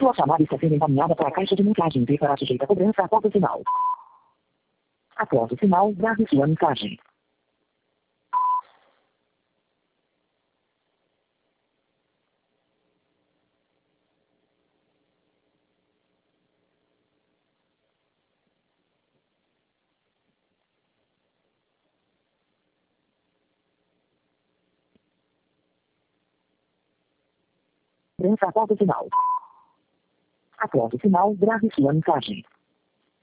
Sua chamada está sendo encaminhada para a caixa de mensagem e será sujeita a cobrança após o sinal. Após o sinal, grave sua mensagem. Cobrança após o sinal. Após o sinal, grave sua mensagem.